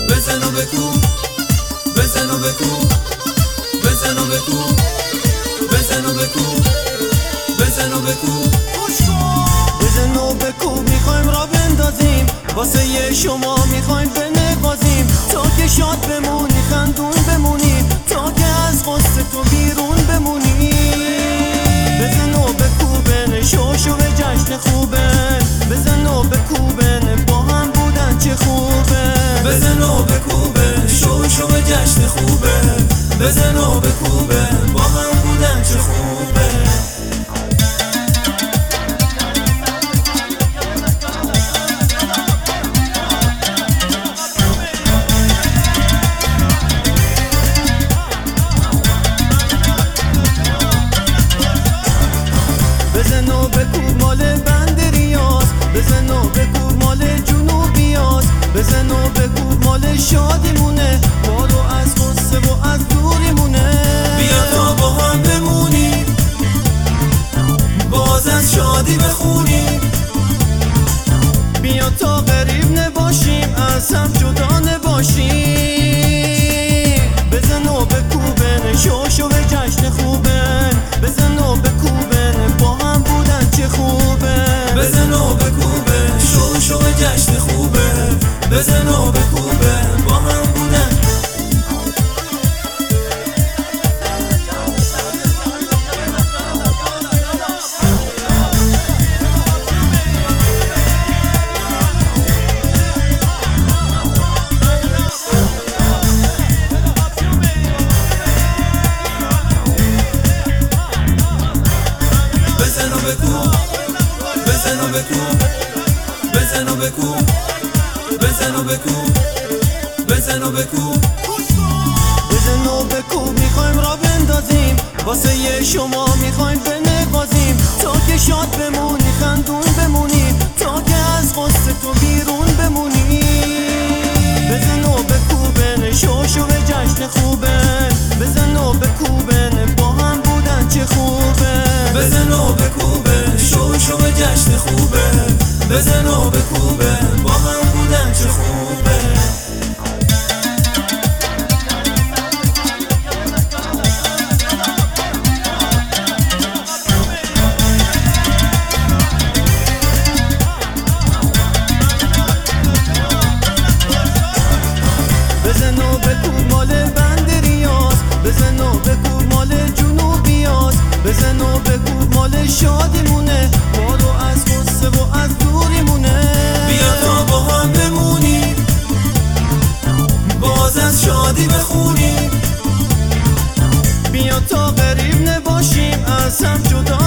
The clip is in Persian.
بزن و بکو، بزن و بکو، بزن و بکو، بزن و بکو، بزن و بکو، بزن و بکو میخوایم را بندازیم، واسه شما میخوایم بنوازیم، تا که شاد بمونی خندون بمونی، تا که از غصه تو بیرون بمونی. بزن و بکوبن شوش و به جشن خوبن، بزن و بکوبن با هم بودن چه خوبه. بزن و بکوبن شوش و به جشن خوبه، بزن و بکوبن با هم بودن چه خوبه. بزن و بکوب مال بندریاست، بزن و بکوب مال جنوبیاست، بزن و بکوب مال شادیمونه، ما رو از غصه و از دوریمونه. بیا تا با هم بمونی، باز از شادی بخونی، بیا تا غریب نباشیم از هم جدا نباشیم. بزن و بکوبن شوش و به جشن خوبن، بزن و بکوبن با هم بودن چه خوبه. بزن و بکوبن شوش و به جشن خوبه، بزن و بکوبن با هم بودن. بزن و بکوب، بزن و بکوب، بزن و بکوب، بزن و بکوب، بزن و بکوب، بزن و بکوب میخوایم را بندازیم، واسه شما میخوایم بنوازیم، تا که شاد بمونی خندون بمونی، تا که از غصه تو بیرون بمونی. بزن و بکوبن شوش و به جشن خوبن، بزن و بکوبن با هم بودن چه خوبه. بزن و بکوبن شوش و به جشن خوبه، بزن و بکوبن با هم بودن چه خوبه. بزن و بکوب مال بندریاست، بزن و بکوب مال جنوبیاست، بزن و بکوب مال شادیمونه، ما رو از غصه و از دوریمونه. بیا تا با هم بمونی، باز از شادی بخونی، بیا تا غریب نباشیم از هم جدا